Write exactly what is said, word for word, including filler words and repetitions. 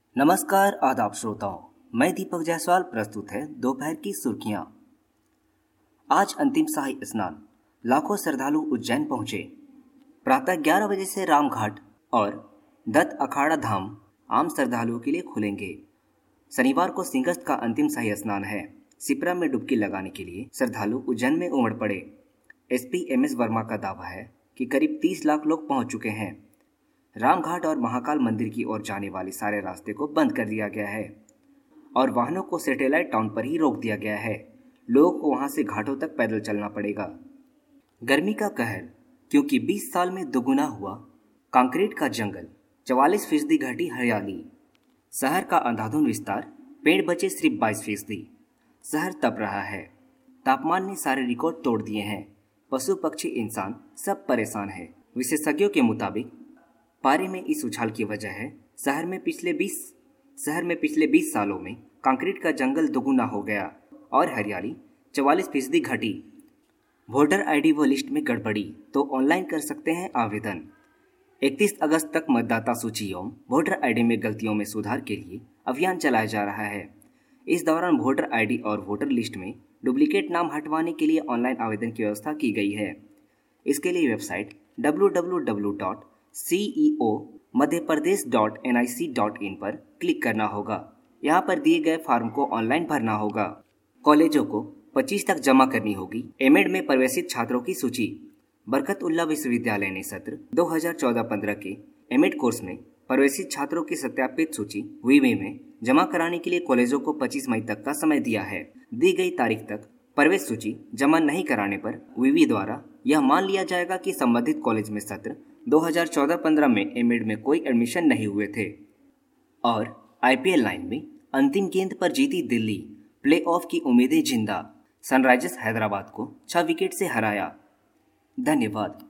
नमस्कार आदाब श्रोताओं, मैं दीपक जायसवाल। प्रस्तुत है दोपहर की सुर्खियां। आज अंतिम शाही स्नान, लाखों श्रद्धालु उज्जैन पहुंचे। प्रातः ग्यारह बजे से रामघाट और दत्त अखाड़ा धाम आम श्रद्धालुओं के लिए खुलेंगे। शनिवार को सिंहस्थ का अंतिम शाही स्नान है। शिप्रा में डुबकी लगाने के लिए श्रद्धालु उज्जैन में उमड़ पड़े। एसपी एम एस वर्मा का दावा है कि करीब तीस लाख लोग पहुंच चुके हैं। रामघाट और महाकाल मंदिर की ओर जाने वाले सारे रास्ते को बंद कर दिया गया है और वाहनों को सैटेलाइट टाउन पर ही रोक दिया गया है। लोगों को वहां से घाटों तक पैदल चलना पड़ेगा। गर्मी का कहर, क्योंकि बीस साल में दोगुना हुआ कंक्रीट का जंगल, चवालीस फीसदी घटी हरियाली। शहर का अंधाधुंध विस्तार, पेड़ बचे सिर्फ बाईस फीसदी। शहर तप रहा है। तापमान ने सारे रिकॉर्ड तोड़ दिए हैं। पशु पक्षी इंसान सब परेशान है। विशेषज्ञों के मुताबिक पारे में इस उछाल की वजह है शहर में पिछले बीस शहर में पिछले बीस सालों में कंक्रीट का जंगल दोगुना हो गया और हरियाली चवालीस फीसदी घटी। वोटर आईडी व लिस्ट में गड़बड़ी, तो ऑनलाइन कर सकते हैं आवेदन। इकतीस अगस्त तक मतदाता सूची एवं वोटर आईडी में गलतियों में सुधार के लिए अभियान चलाया जा रहा है। इस दौरान वोटर आईडी और वोटर लिस्ट में डुप्लीकेट नाम हटवाने के लिए ऑनलाइन आवेदन की व्यवस्था की गई है। इसके लिए website W W W dot C E O Madhya Pradesh dot N I C dot in पर क्लिक करना होगा। यहाँ पर दिए गए फॉर्म को ऑनलाइन भरना होगा। कॉलेजों को पच्चीस तक जमा करनी होगी एमएड में प्रवेशित छात्रों की सूची। बरकतउल्ला विश्वविद्यालय ने सत्र दो हज़ार चौदह पंद्रह के एमएड कोर्स में प्रवेशित छात्रों की सत्यापित सूची वीवी में जमा कराने के लिए कॉलेजों को पच्चीस मई तक का समय दिया है। दी गई तारीख तक प्रवेश सूची जमा नहीं कराने पर वीवी द्वारा यह मान लिया जाएगा कि संबंधित कॉलेज में सत्र दो हज़ार चौदह पंद्रह में एमएड में कोई एडमिशन नहीं हुए थे। और आईपीएल लाइन में अंतिम गेंद पर जीती दिल्ली, प्लेऑफ की उम्मीदें जिंदा। सनराइजर्स हैदराबाद को छह विकेट से हराया। धन्यवाद।